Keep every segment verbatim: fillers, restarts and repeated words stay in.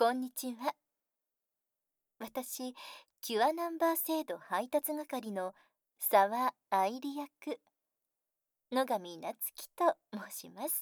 こんにちは。私、キュアナンバー制度配達係の沢愛理役、野上夏樹と申します。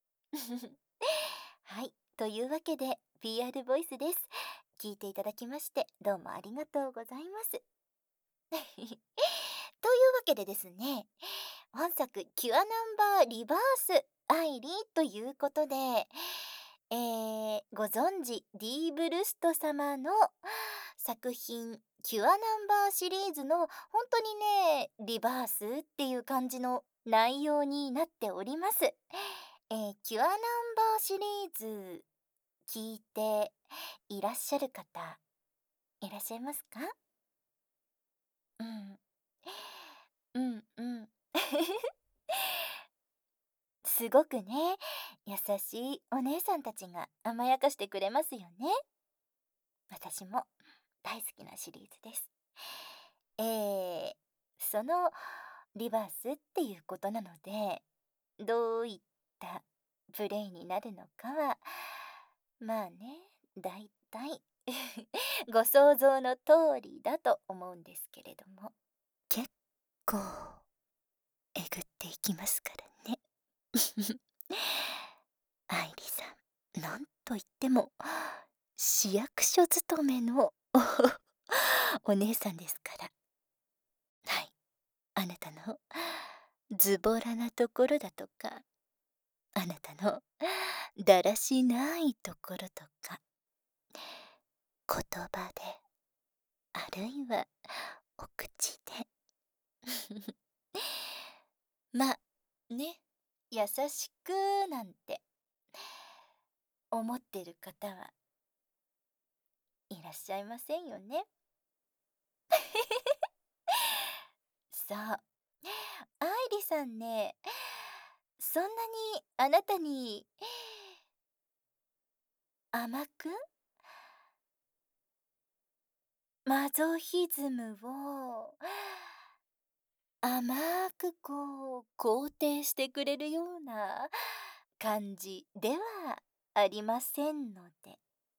はい、というわけで ピーアール ボイスです。聞いていただきましてどうもありがとうございます。というわけでですね、本作キュアナンバーリバース愛理ということで、えー、ご存知 D ブルスト様の作品キュアナンバーシリーズの本当にねリバースっていう感じの内容になっております。えー、キュアナンバーシリーズ聞いていらっしゃる方いらっしゃいますか？うん。うんうん。すごくね、優しいお姉さんたちが甘やかしてくれますよね。私も大好きなシリーズです。えー、そのリバースっていうことなので、どういったプレイになるのかは、まあね、だいたいご想像の通りだと思うんですけれども、結構えぐっていきますからね。愛理さん、なんといっても市役所勤めのお姉さんですから。はい、あなたのズボラなところだとか、あなたのだらしないところとか、言葉で、あるいはお口でまあね、優しくなんて思ってる方はいらっしゃいませんよね。そう、愛理さんね、そんなにあなたに甘くマゾヒズムを甘くこう肯定してくれるような感じではありませんので。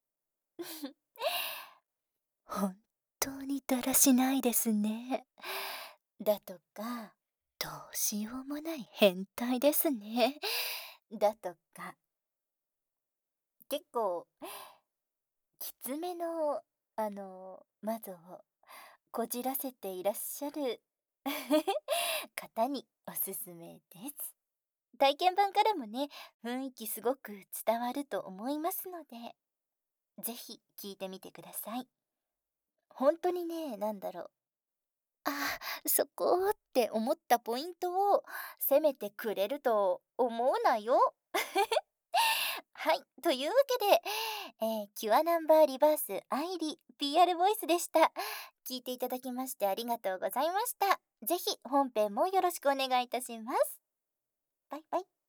本当にだらしないですね。だとか、どうしようもない変態ですね。だとか、結構きつめのあの窓をこじらせていらっしゃる方におすすめです。体験版からもね、雰囲気すごく伝わると思いますので、ぜひ聞いてみてください。本当にね、なんだろう。あ、そこって思ったポイントを攻めてくれると思うなよ。はい、というわけで、えー、キュアナンバーリバース愛理 ピーアール ボイスでした。聞いていただきましてありがとうございました。ぜひ本編もよろしくお願いいたします。バイバイ。